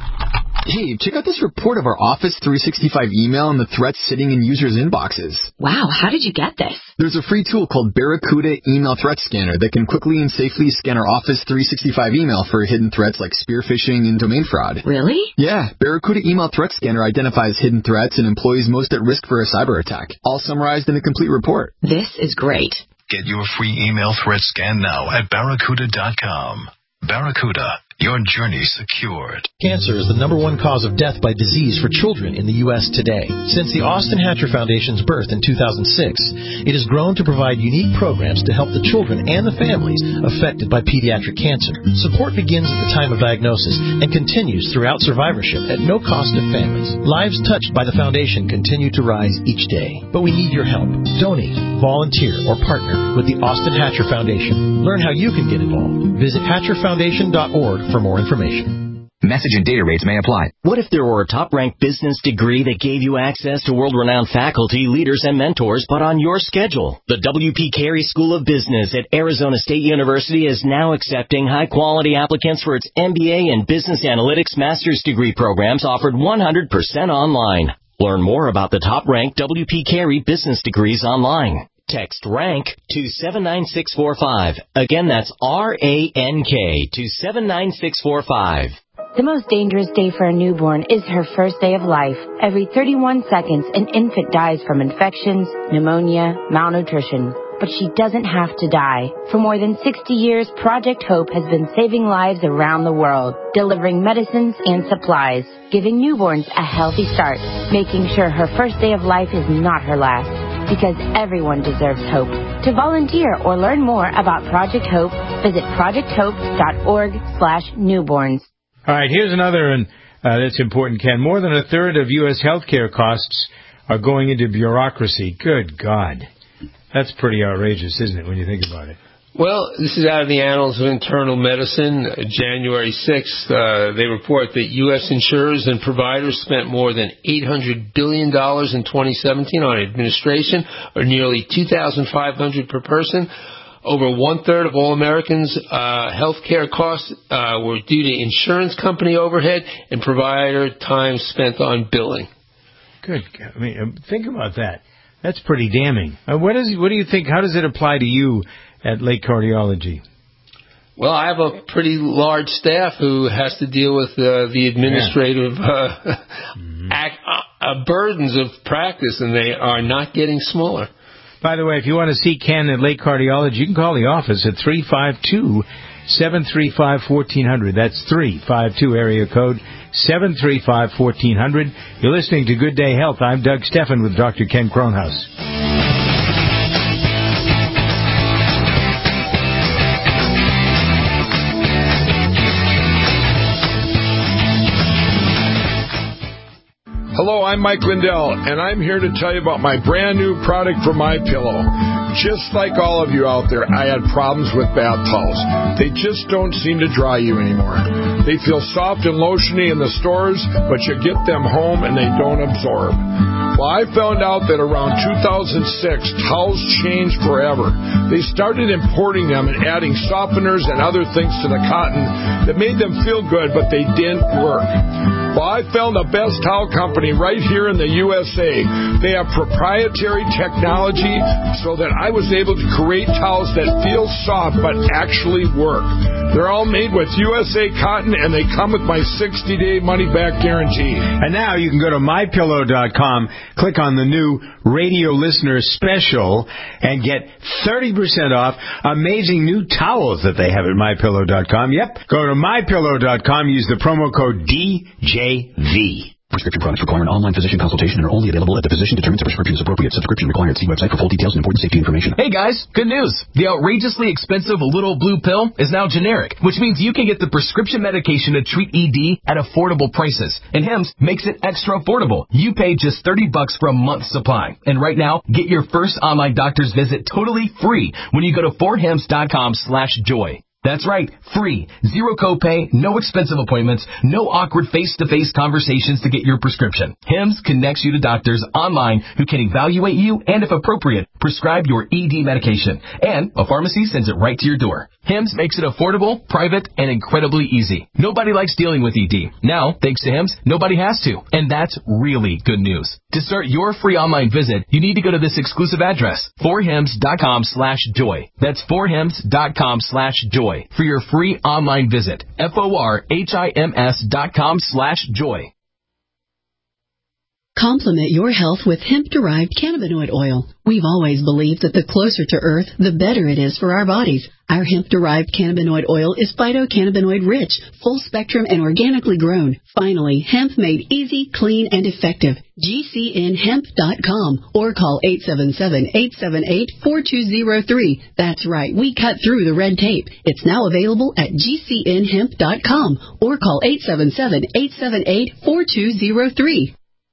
Hey, check out this report of our Office three sixty-five email and the threats sitting in users' inboxes. Wow, how did you get this? There's a free tool called Barracuda Email Threat Scanner that can quickly and safely scan our Office three sixty-five email for hidden threats like spear phishing and domain fraud. Really? Yeah, Barracuda Email Threat Scanner identifies hidden threats and employees most at risk for a cyber attack, all summarized in a complete report. This is great. Get your free email threat scan now at Barracuda dot com. Barracuda, your journey secured. Cancer is the number one cause of death by disease for children in the U S today. Since the Austin Hatcher Foundation's birth in two thousand six, it has grown to provide unique programs to help the children and the families affected by pediatric cancer. Support begins at the time of diagnosis and continues throughout survivorship at no cost to families. Lives touched by the foundation continue to rise each day. But we need your help. Donate, volunteer, or partner with the Austin Hatcher Foundation. Learn how you can get involved. Visit Hatcher Foundation dot org for more information. Message and data rates may apply. What if there were a top-ranked business degree that gave you access to world-renowned faculty, leaders, and mentors, but on your schedule? The W P Carey School of Business at Arizona State University is now accepting high-quality applicants for its M B A and Business Analytics Master's degree programs offered one hundred percent online. Learn more about the top-ranked W P Carey business degrees online. Text RANK to seven nine six four five. Again, that's R A N K to seven nine six four five. The most dangerous day for a newborn is her first day of life. Every thirty-one seconds, an infant dies from infections, pneumonia, malnutrition. But she doesn't have to die. For more than sixty years, Project Hope has been saving lives around the world, delivering medicines and supplies, giving newborns a healthy start, making sure her first day of life is not her last. Because everyone deserves hope. To volunteer or learn more about Project Hope, visit project hope dot org slash newborns. All right, here's another one uh, that's important, Ken. More than a third of U S healthcare costs are going into bureaucracy. Good God. That's pretty outrageous, isn't it, when you think about it? Well, this is out of the Annals of Internal Medicine, uh, January sixth. Uh, they report that U S insurers and providers spent more than eight hundred billion dollars in twenty seventeen on administration, or nearly two thousand five hundred dollars per person. Over one-third of all Americans' uh, health care costs uh, were due to insurance company overhead and provider time spent on billing. Good. I mean, think about that. That's pretty damning. Uh, what is? What do you think? How does it apply to you at Lake Cardiology? Well, I have a pretty large staff who has to deal with uh, the administrative uh, mm-hmm. act, uh, burdens of practice, and they are not getting smaller. By the way, if you want to see Ken at Lake Cardiology, you can call the office at three five two, seven three five, one four zero zero. That's three five two area code seven three five, one four zero zero. You're listening to Good Day Health. I'm Doug Steffen with Doctor Ken Kronhaus. Hello, I'm Mike Lindell, and I'm here to tell you about my brand new product from MyPillow. Just like all of you out there, I had problems with bath towels. They just don't seem to dry you anymore. They feel soft and lotiony in the stores, but you get them home and they don't absorb. Well, I found out that around two thousand six, towels changed forever. They started importing them and adding softeners and other things to the cotton that made them feel good, but they didn't work. Well, I found the best towel company right here in the U S A. They have proprietary technology so that I was able to create towels that feel soft but actually work. They're all made with U S A cotton, and they come with my sixty-day money-back guarantee. And now you can go to my pillow dot com, click on the new radio listener special, and get thirty percent off amazing new towels that they have at my pillow dot com. Yep, go to my pillow dot com, use the promo code D J V. Prescription products require an online physician consultation and are only available if the physician determines a prescription is appropriate. Subscription required. See website for full details and important safety information. Hey guys, good news. The outrageously expensive Little Blue Pill is now generic, which means you can get the prescription medication to treat E D at affordable prices. And Hims makes it extra affordable. You pay just thirty bucks for a month's supply. And right now, get your first online doctor's visit totally free when you go to four hims dot com slash joy. That's right, free. Zero copay, no expensive appointments, no awkward face-to-face conversations to get your prescription. Hims connects you to doctors online who can evaluate you and, if appropriate, prescribe your E D medication. And a pharmacy sends it right to your door. Hims makes it affordable, private, and incredibly easy. Nobody likes dealing with E D. Now, thanks to Hims, nobody has to. And that's really good news. To start your free online visit, you need to go to this exclusive address, four hims dot com slash joy. That's four hims dot com slash joy for your free online visit. F O R H I M S dot com slash joy. Complement your health with hemp-derived cannabinoid oil. We've always believed that the closer to Earth, the better it is for our bodies. Our hemp-derived cannabinoid oil is phytocannabinoid-rich, full-spectrum, and organically grown. Finally, hemp made easy, clean, and effective. G C N hemp dot com or call eight seven seven, eight seven eight, four two zero three. That's right, we cut through the red tape. It's now available at G C N hemp dot com or call eight seven seven, eight seven eight, four two zero three.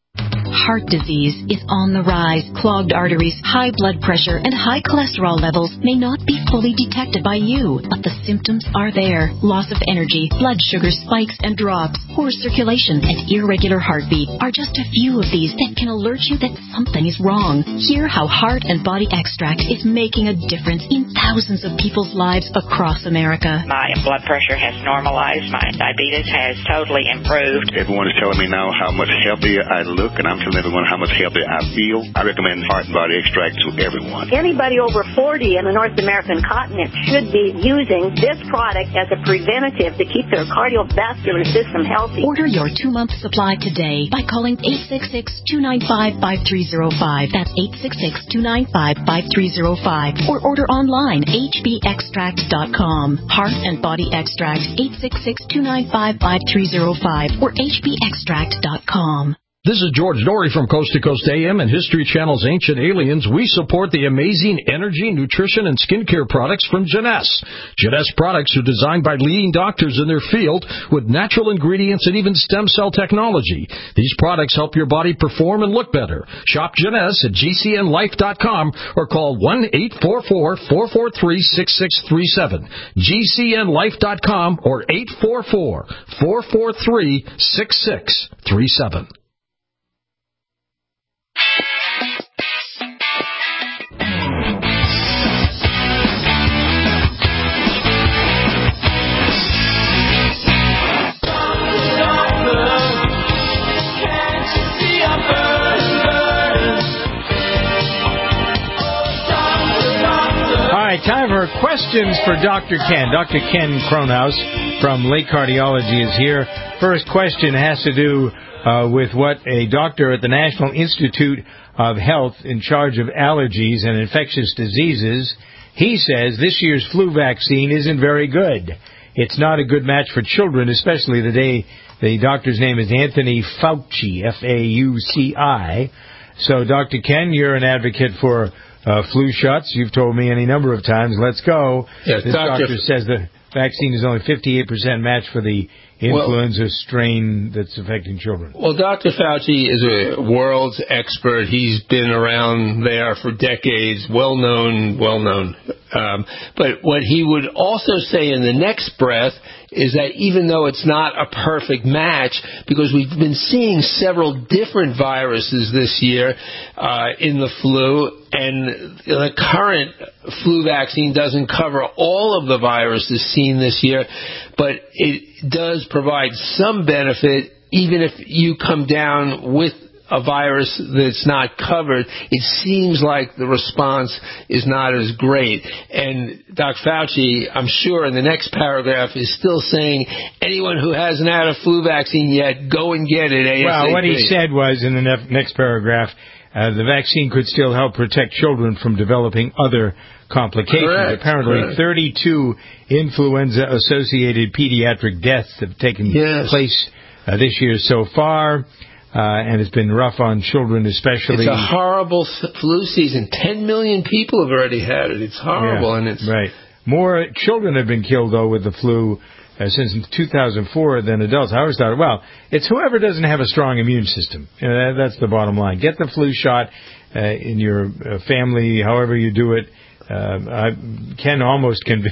Heart disease is on the rise. Clogged arteries, high blood pressure, and high cholesterol levels may not be fully detected by you, but the symptoms are there. Loss of energy, blood sugar spikes and drops, poor circulation, and irregular heartbeat are just a few of these that can alert you that something is wrong. Hear how Heart and Body Extract is making a difference in thousands of people's lives across America. My blood pressure has normalized. My diabetes has totally improved. Everyone is telling me now how much healthier I look, and I'm telling everyone how much healthier I feel. I recommend Heart and Body Extract to everyone. Anybody over forty in the North American continent should be using this product as a preventative to keep their cardiovascular system healthy. Order your two-month supply today by calling eight six six, two nine five, five three zero five. That's eight six six, two nine five, five three zero five. Or order online, H B extract dot com. Heart and Body Extract, eight six six, two nine five, five three zero five or H B extract dot com. This is George Norrie from Coast to Coast A M and History Channel's Ancient Aliens. We support the amazing energy, nutrition, and skincare products from Jeunesse. Jeunesse products are designed by leading doctors in their field with natural ingredients and even stem cell technology. These products help your body perform and look better. Shop Jeunesse at G C N life dot com or call one eight four four, four four three, six six three seven. G C N life dot com or eight four four, four four three, six six three seven. Time for questions for Doctor Ken. Doctor Ken Kronhaus from Lake Cardiology is here. First question has to do uh, with what a doctor at the National Institute of Health in charge of allergies and infectious diseases, he says this year's flu vaccine isn't very good. It's not a good match for children, especially the day the doctor's name is Anthony Fauci, F A U C I. So, Doctor Ken, you're an advocate for Uh, flu shots. You've told me any number of times. Let's go. Yes, this doctor, doctor says the vaccine is only fifty-eight percent match for the influenza well, strain that's affecting children. Well, Doctor Fauci is a world's expert. He's been around there for decades, well known, well known. Um, but what he would also say in the next breath is that even though it's not a perfect match, because we've been seeing several different viruses this year uh, in the flu, and the current flu vaccine doesn't cover all of the viruses seen this year, but it does provide some benefit even if you come down with a virus that's not covered. It seems like the response is not as great. And Doctor Fauci, I'm sure in the next paragraph, is still saying anyone who hasn't had a flu vaccine yet, go and get it ASAP. Well, what he said was in the ne- next paragraph, uh, the vaccine could still help protect children from developing other complications. Correct, Apparently, correct. thirty-two influenza-associated pediatric deaths have taken yes. place uh, this year so far. and it's been rough on children especially. It's a horrible flu season. Ten million people have already had it. It's horrible. Yeah, and it's right. More children have been killed, though, with the flu uh, since two thousand four than adults. I always thought, well, it's whoever doesn't have a strong immune system. You know, that, that's the bottom line. Get the flu shot uh, in your uh, family, however you do it. Uh, I Ken almost conv-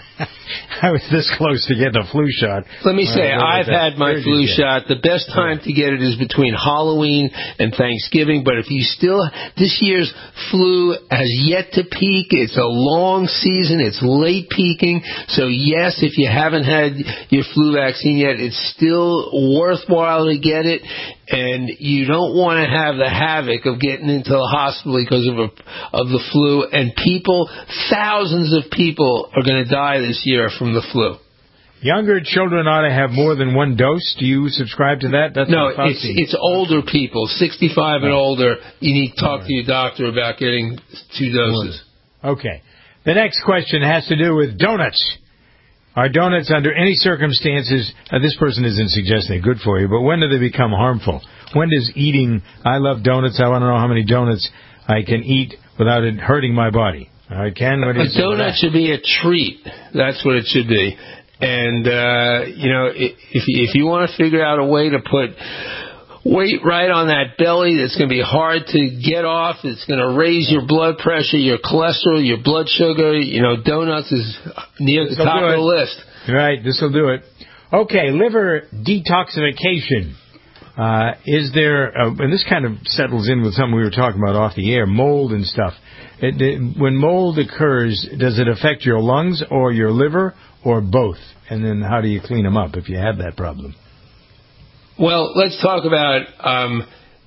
I was this close to getting a flu shot. Let me say, uh, I've had my flu shot. The best time to get it is between Halloween and Thanksgiving. But if you still, this year's flu has yet to peak. It's a long season. It's late peaking. So yes, if you haven't had your flu vaccine yet, it's still worthwhile to get it. And you don't want to have the havoc of getting into the hospital because of a, of the flu. And people, thousands of people are going to die this year from the flu. Younger children ought to have more than one dose. Do you subscribe to that? That's no, it's it's older people, sixty-five and older. You need to talk to your doctor about getting two doses. Okay. The next question has to do with donuts. Are donuts, under any circumstances, uh, this person isn't suggesting they're good for you, but when do they become harmful? When does eating, I love donuts, I want to know how many donuts I can eat without it hurting my body. All right, Ken, what do you say? A donut should be a treat. That's what it should be. And, uh, you know, if you, if you want to figure out a way to put weight right on that belly that's going to be hard to get off, it's going to raise your blood pressure, your cholesterol, your blood sugar, you know, donuts is near the top of the list. Right, this will do it. Okay, liver detoxification. Uh, is there, uh, and this kind of settles in with something we were talking about off the air, mold and stuff. It, it, when mold occurs, does it affect your lungs or your liver or both? And then how do you clean them up if you have that problem? Well, let's talk about um,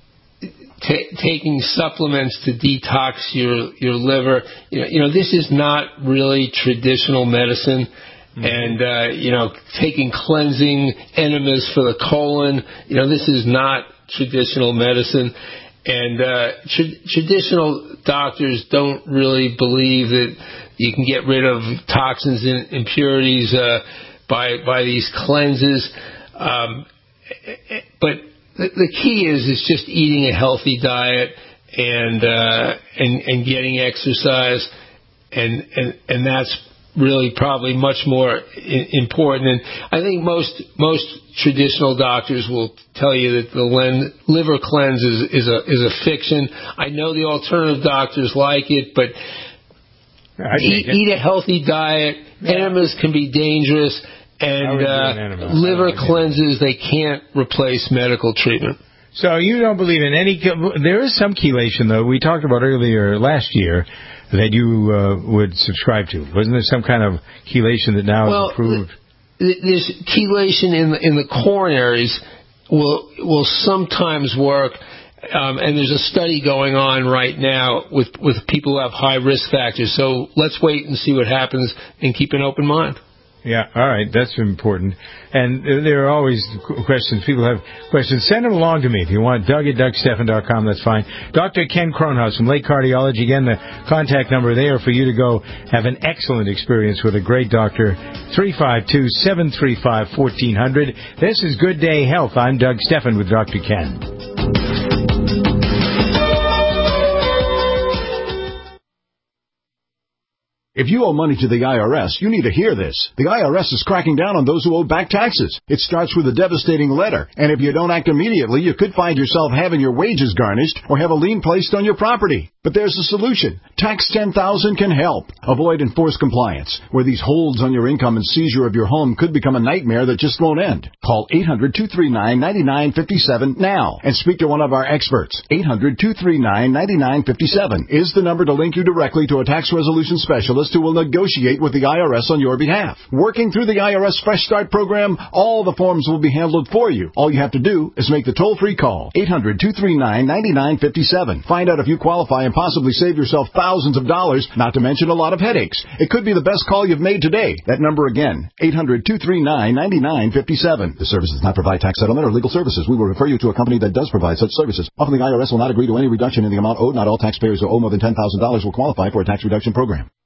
t- taking supplements to detox your your liver. You know, you know, this is not really traditional medicine. Mm-hmm. And, uh, you know, taking cleansing enemas for the colon, you know, this is not traditional medicine. And uh, tra- traditional doctors don't really believe that you can get rid of toxins and impurities uh, by by these cleanses. Um, but the, the key is is just eating a healthy diet and uh, and and getting exercise, and and and that's really probably much more I- important. And I think most most traditional doctors will tell you that the len- liver cleanse is, is a is a fiction. I know the alternative doctors like it, but eat, it. eat a healthy diet. Yeah. Enemas can be dangerous, and uh, liver cleanses, they can't replace medical treatment. So you don't believe in any... There is some chelation, though. We talked about earlier last year that you uh, would subscribe to. Wasn't there some kind of chelation that now well, is approved? Th- this chelation in the, in the coronaries will will sometimes work, um, and there's a study going on right now with, with people who have high risk factors. So let's wait and see what happens and keep an open mind. Yeah, all right, that's important. And there are always questions. People have questions. Send them along to me if you want. Doug at Doug Stephan dot com, that's fine. Doctor Ken Kronhaus from Lake Cardiology. Again, the contact number there for you to go have an excellent experience with a great doctor. three five two, seven three five, one four zero zero. This is Good Day Health. I'm Doug Stephan with Doctor Ken. If you owe money to the I R S, you need to hear this. The I R S is cracking down on those who owe back taxes. It starts with a devastating letter, and if you don't act immediately, you could find yourself having your wages garnished or have a lien placed on your property. But there's a solution. Tax ten thousand can help. Avoid enforced compliance, where these holds on your income and seizure of your home could become a nightmare that just won't end. Call eight hundred, two three nine, nine nine five seven now and speak to one of our experts. eight hundred, two three nine, nine nine five seven is the number to link you directly to a tax resolution specialist who will negotiate with the I R S on your behalf. Working through the I R S Fresh Start program, all the forms will be handled for you. All you have to do is make the toll-free call. eight hundred, two three nine, nine nine five seven. Find out if you qualify and possibly save yourself thousands of dollars, not to mention a lot of headaches. It could be the best call you've made today. That number again, eight hundred, two three nine, nine nine five seven. The service does not provide tax settlement or legal services. We will refer you to a company that does provide such services. Often the I R S will not agree to any reduction in the amount owed. Not all taxpayers who owe more than ten thousand dollars will qualify for a tax reduction program.